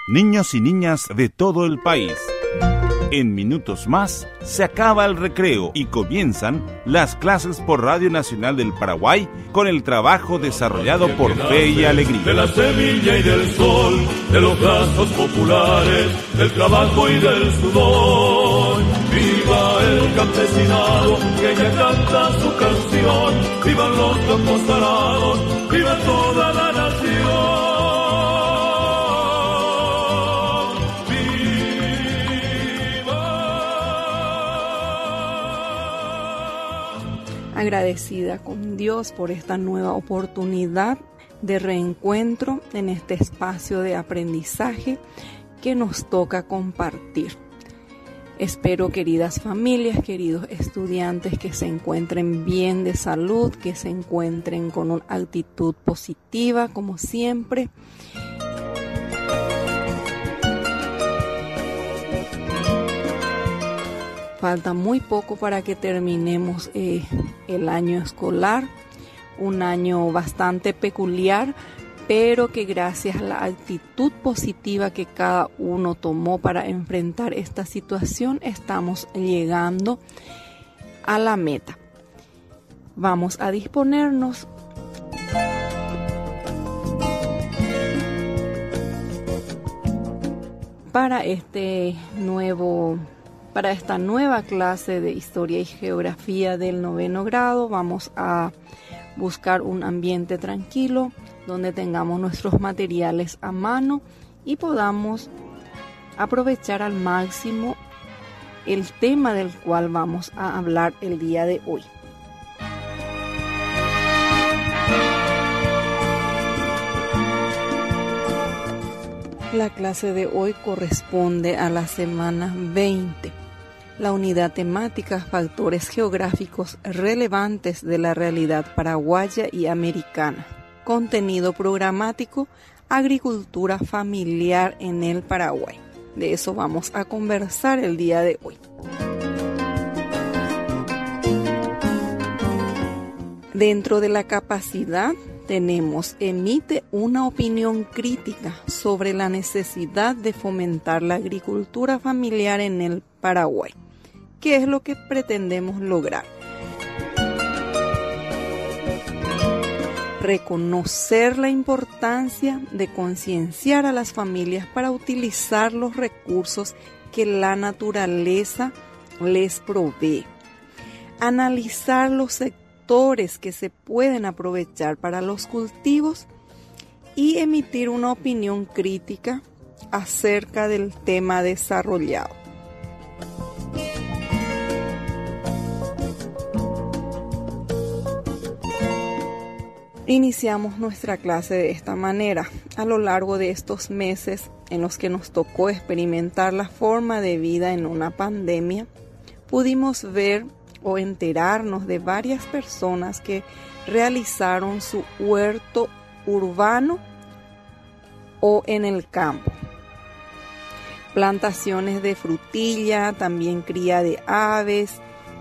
niños y niñas de todo el país. En minutos más se acaba el recreo y comienzan las clases por Radio Nacional del Paraguay con el trabajo desarrollado por Fe y Alegría. De la semilla y del sol, de los brazos populares, del trabajo y del sudor. Viva el campesinado, que ella canta su canción. Vivan los campos arados, viva toda la nación. Agradecida con Dios por esta nueva oportunidad de reencuentro en este espacio de aprendizaje que nos toca compartir. Espero, queridas familias, queridos estudiantes, que se encuentren bien de salud, que se encuentren con una actitud positiva como siempre. Falta muy poco para que terminemos el año escolar, un año bastante peculiar, pero que gracias a la actitud positiva que cada uno tomó para enfrentar esta situación, estamos llegando a la meta. Vamos a disponernos para esta nueva clase de Historia y Geografía del 9º grado. Vamos a buscar un ambiente tranquilo donde tengamos nuestros materiales a mano y podamos aprovechar al máximo el tema del cual vamos a hablar el día de hoy. La clase de hoy corresponde a la semana 20. La unidad temática Factores geográficos relevantes de la realidad paraguaya y americana. Contenido programático, agricultura familiar en el Paraguay. De eso vamos a conversar el día de hoy. Dentro de la capacidad tenemos: emite una opinión crítica sobre la necesidad de fomentar la agricultura familiar en el Paraguay. ¿Qué es lo que pretendemos lograr? Reconocer la importancia de concienciar a las familias para utilizar los recursos que la naturaleza les provee. Analizar los sectores que se pueden aprovechar para los cultivos y emitir una opinión crítica acerca del tema desarrollado. Iniciamos nuestra clase de esta manera. A lo largo de estos meses en los que nos tocó experimentar la forma de vida en una pandemia, pudimos ver o enterarnos de varias personas que realizaron su huerto urbano o en el campo. Plantaciones de frutilla, también cría de aves,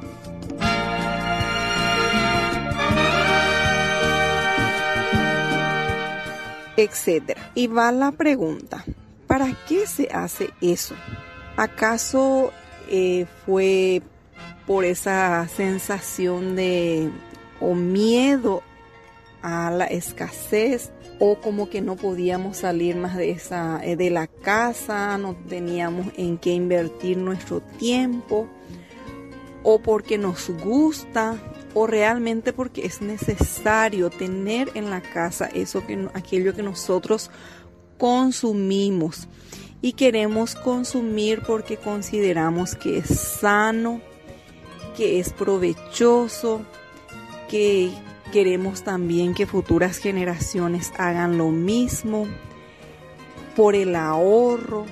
etcétera. Y va la pregunta: ¿para qué se hace eso? ¿Acaso fue por esa sensación o miedo a la escasez, o como que no podíamos salir más de la casa, no teníamos en qué invertir nuestro tiempo, o porque nos gusta, o realmente porque es necesario tener en la casa aquello que nosotros consumimos y queremos consumir porque consideramos que es sano, que es provechoso, que queremos también que futuras generaciones hagan lo mismo, por el ahorro?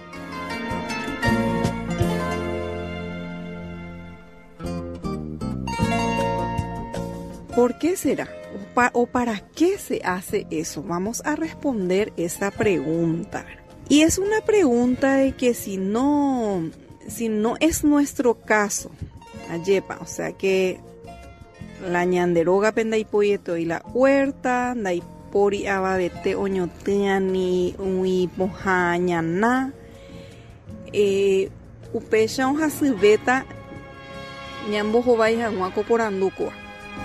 ¿Por qué será? ¿O para qué se hace eso? Vamos a responder esa pregunta. Y es una pregunta de que si no es nuestro caso, ayepa, o sea que la ñanderoga penda y poyeto y la huerta, pori ababete oñotiani ui mojañana upecha ojasybeta ñambohovái hag̃ua koporandúkova.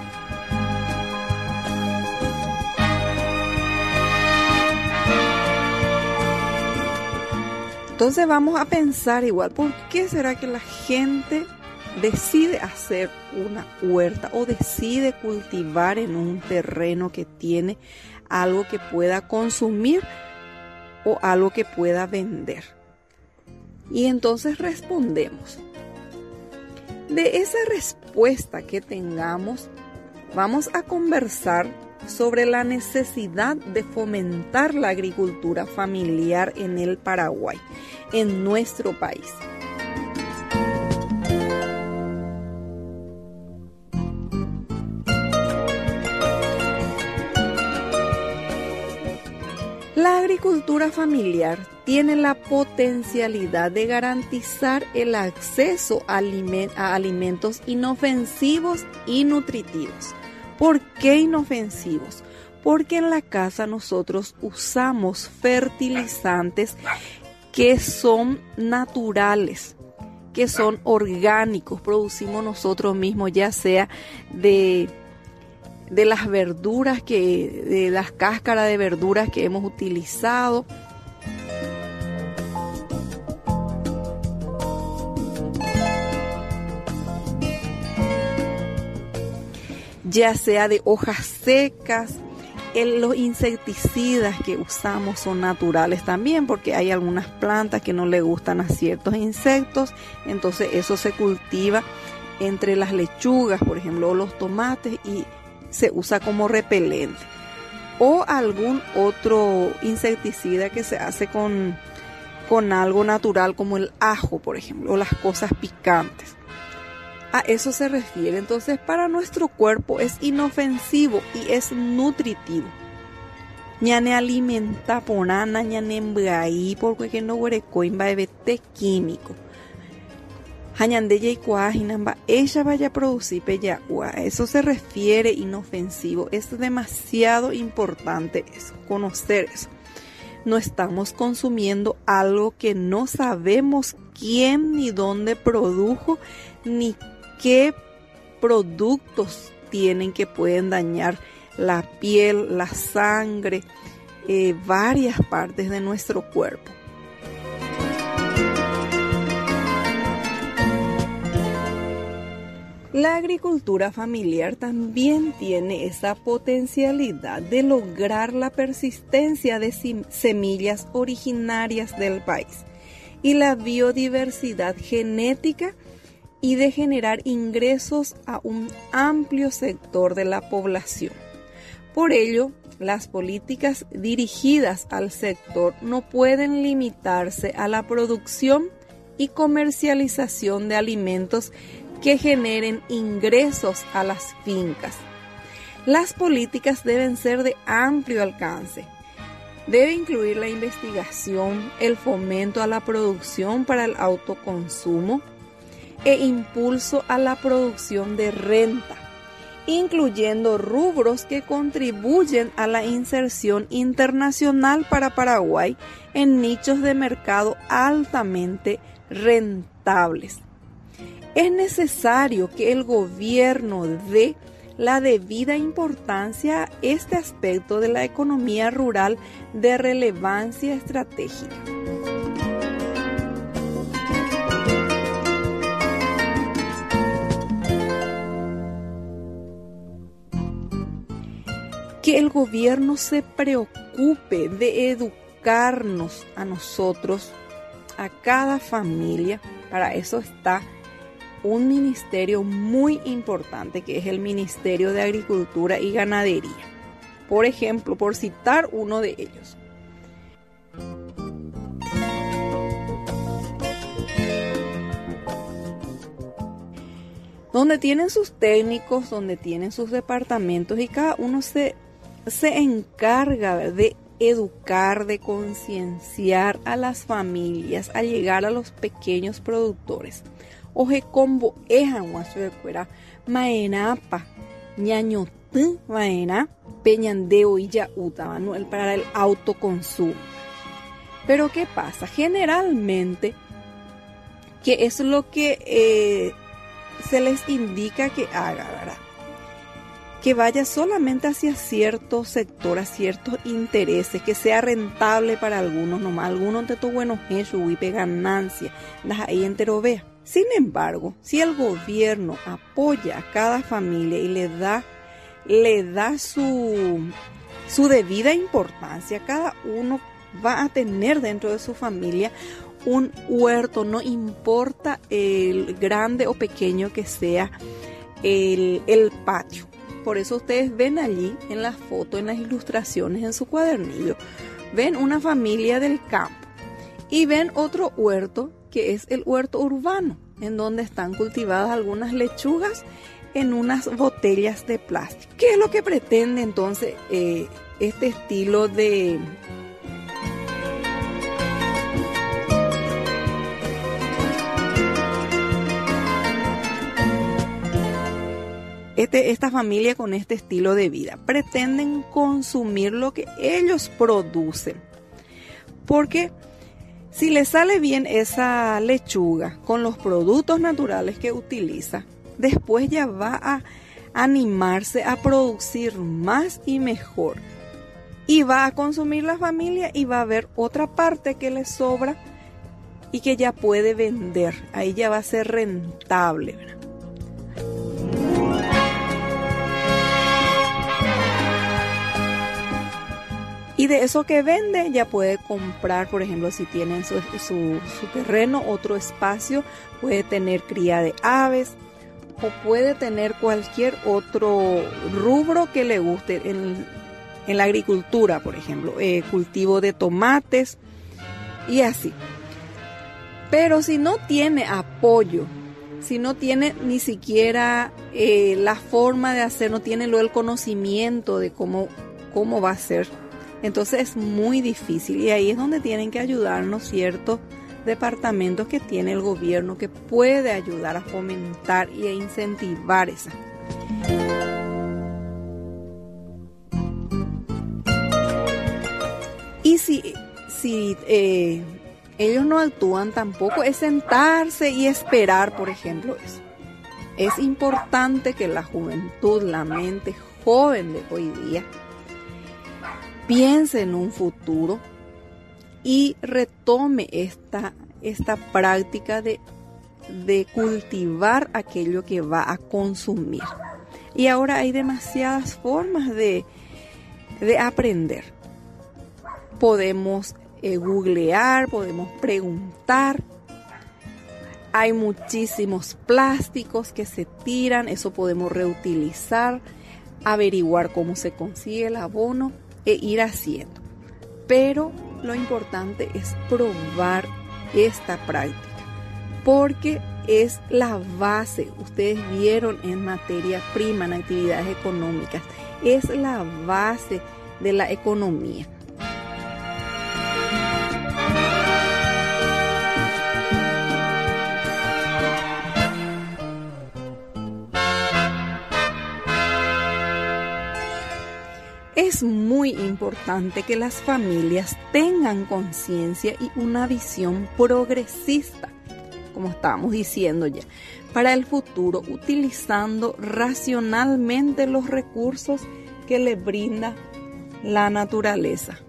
Entonces vamos a pensar igual, ¿por qué será que la gente decide hacer una huerta o decide cultivar en un terreno que tiene algo que pueda consumir o algo que pueda vender? Y entonces respondemos. De esa respuesta que tengamos, vamos a conversar sobre la necesidad de fomentar la agricultura familiar en el Paraguay, en nuestro país. La agricultura familiar tiene la potencialidad de garantizar el acceso a alimentos inofensivos y nutritivos. ¿Por qué inofensivos? Porque en la casa nosotros usamos fertilizantes que son naturales, que son orgánicos, producimos nosotros mismos, ya sea de las verduras, de las cáscaras de verduras que hemos utilizado. Ya sea de hojas secas, los insecticidas que usamos son naturales también, porque hay algunas plantas que no le gustan a ciertos insectos, entonces eso se cultiva entre las lechugas, por ejemplo, o los tomates, y se usa como repelente. O algún otro insecticida que se hace con algo natural como el ajo, por ejemplo, o las cosas picantes. A eso se refiere. Entonces, para nuestro cuerpo es inofensivo y es nutritivo. Ñane alimenta porana, ñane embraí, porque no huerecoin va a químico. Hañandella y cuajinamba, ella vaya a producir peyagua. A eso se refiere inofensivo. Es demasiado importante eso, conocer eso. No estamos consumiendo algo que no sabemos quién ni dónde produjo, ni qué productos tienen que pueden dañar la piel, la sangre, varias partes de nuestro cuerpo. La agricultura familiar también tiene esa potencialidad de lograr la persistencia de semillas originarias del país y la biodiversidad genética, y de generar ingresos a un amplio sector de la población. Por ello, las políticas dirigidas al sector no pueden limitarse a la producción y comercialización de alimentos que generen ingresos a las fincas. Las políticas deben ser de amplio alcance. Debe incluir la investigación, el fomento a la producción para el autoconsumo, e impulso a la producción de renta, incluyendo rubros que contribuyen a la inserción internacional para Paraguay en nichos de mercado altamente rentables. Es necesario que el gobierno dé la debida importancia a este aspecto de la economía rural de relevancia estratégica. Que el gobierno se preocupe de educarnos a nosotros, a cada familia. Para eso está un ministerio muy importante, que es el Ministerio de Agricultura y Ganadería. Por ejemplo, por citar uno de ellos. Donde tienen sus técnicos, donde tienen sus departamentos, y cada uno se encarga de educar, de concienciar a las familias, a llegar a los pequeños productores. Oje combo ejan guacho de cuera, maenapa, ñaño vaina peñandeo y ya uta, manuel para el autoconsumo. Pero ¿qué pasa? Generalmente, que es lo que se les indica que haga, ¿verdad? Que vaya solamente hacia cierto sector, a ciertos intereses, que sea rentable para algunos nomás. Algunos de estos buenos hechos, y ganancia, las ahí entero vea. Sin embargo, si el gobierno apoya a cada familia y le da su debida importancia, cada uno va a tener dentro de su familia un huerto, no importa el grande o pequeño que sea el patio. Por eso ustedes ven allí en las fotos, en las ilustraciones, en su cuadernillo, ven una familia del campo y ven otro huerto que es el huerto urbano, en donde están cultivadas algunas lechugas en unas botellas de plástico. ¿Qué es lo que pretende entonces este estilo de esta familia con este estilo de vida? Pretenden consumir lo que ellos producen. Porque si le sale bien esa lechuga con los productos naturales que utiliza, después ya va a animarse a producir más y mejor. Y va a consumir la familia y va a haber otra parte que le sobra y que ya puede vender. Ahí ya va a ser rentable, ¿verdad? Y de eso que vende ya puede comprar, por ejemplo, si tiene su terreno, otro espacio, puede tener cría de aves o puede tener cualquier otro rubro que le guste en la agricultura, por ejemplo, cultivo de tomates y así. Pero si no tiene apoyo, si no tiene ni siquiera la forma de hacer, no tiene el conocimiento de cómo va a ser, entonces es muy difícil, y ahí es donde tienen que ayudarnos ciertos departamentos que tiene el gobierno, que puede ayudar a fomentar y a incentivar esa. Y si ellos no actúan, tampoco es sentarse y esperar, por ejemplo, eso. Es importante que la juventud, la mente joven de hoy día, piense en un futuro y retome esta práctica de cultivar aquello que va a consumir. Y ahora hay demasiadas formas de aprender. Podemos googlear, podemos preguntar. Hay muchísimos plásticos que se tiran, eso podemos reutilizar, averiguar cómo se consigue el abono e ir haciendo. Pero lo importante es probar esta práctica, porque es la base. Ustedes vieron en materia prima, en actividades económicas, es la base de la economía. Es muy importante que las familias tengan conciencia y una visión progresista, como estábamos diciendo ya, para el futuro, utilizando racionalmente los recursos que le brinda la naturaleza.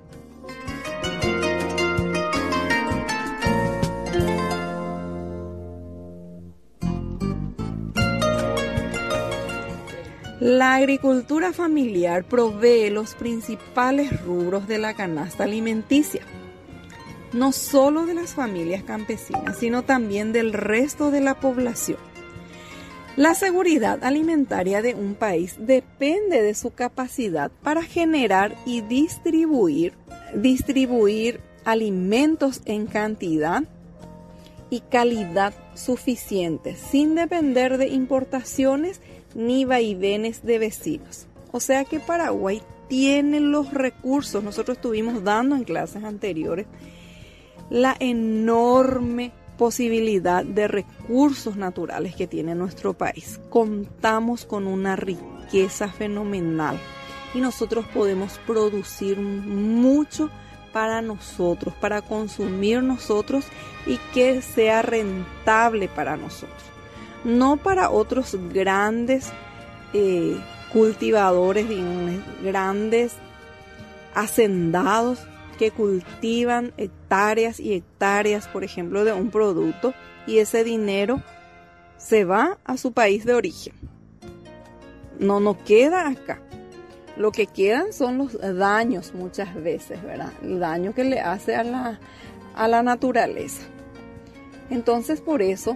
La agricultura familiar provee los principales rubros de la canasta alimenticia, no solo de las familias campesinas, sino también del resto de la población. La seguridad alimentaria de un país depende de su capacidad para generar y distribuir alimentos en cantidad y calidad suficientes, sin depender de importaciones ni vaivenes de vecinos. O sea que Paraguay tiene los recursos. Nosotros estuvimos dando en clases anteriores la enorme posibilidad de recursos naturales que tiene nuestro país. Contamos con una riqueza riqueza fenomenal y nosotros podemos producir mucho para nosotros, para consumir nosotros y que sea rentable para nosotros, no para otros grandes cultivadores, grandes hacendados que cultivan hectáreas y hectáreas, por ejemplo, de un producto, y ese dinero se va a su país de origen. No queda acá. Lo que quedan son los daños muchas veces, ¿verdad? El daño que le hace a la naturaleza. Entonces, por eso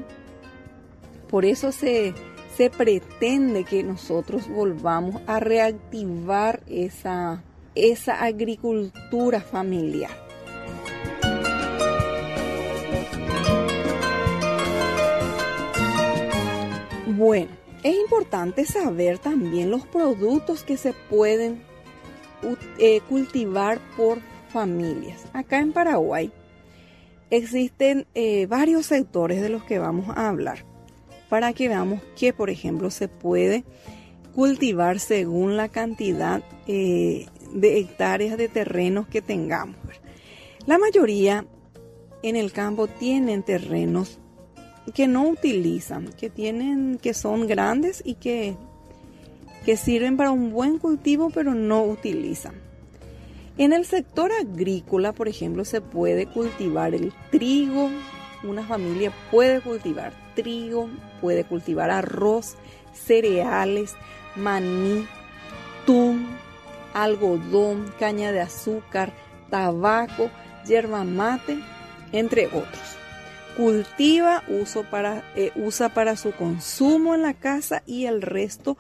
se pretende que nosotros volvamos a reactivar esa agricultura familiar. Bueno, es importante saber también los productos que se pueden cultivar por familias. Acá en Paraguay existen varios sectores de los que vamos a hablar, para que veamos que, por ejemplo, se puede cultivar según la cantidad de hectáreas de terrenos que tengamos. La mayoría en el campo tienen terrenos que no utilizan, que son grandes y que sirven para un buen cultivo, pero no utilizan. En el sector agrícola, por ejemplo, se puede cultivar el trigo. Una familia puede cultivar trigo, puede cultivar arroz, cereales, maní, atún, algodón, caña de azúcar, tabaco, yerba mate, entre otros. Usa para su consumo en la casa y el resto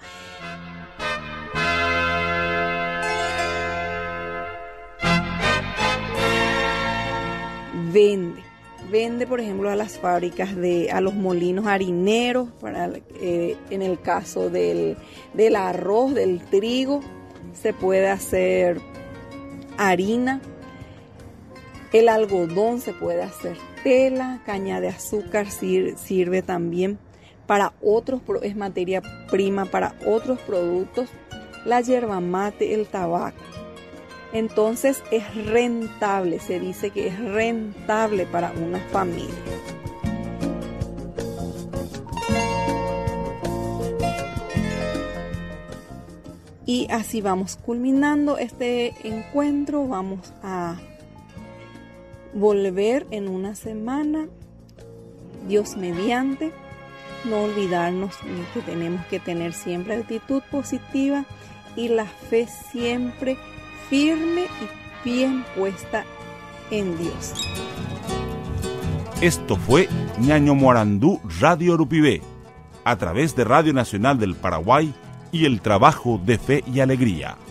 vende, por ejemplo, a las fábricas, a los molinos harineros, en el caso del arroz, del trigo, se puede hacer harina. El algodón se puede hacer tela, caña de azúcar sirve también para es materia prima para otros productos, la yerba mate, el tabaco. Entonces es rentable, se dice que es rentable para una familia. Y así vamos culminando este encuentro. Vamos a volver en una semana, Dios mediante. No olvidarnos que tenemos que tener siempre actitud positiva y la fe siempre firme y bien puesta en Dios. Esto fue Ñaño Morandú Radio Urupibé, a través de Radio Nacional del Paraguay y el trabajo de fe y alegría.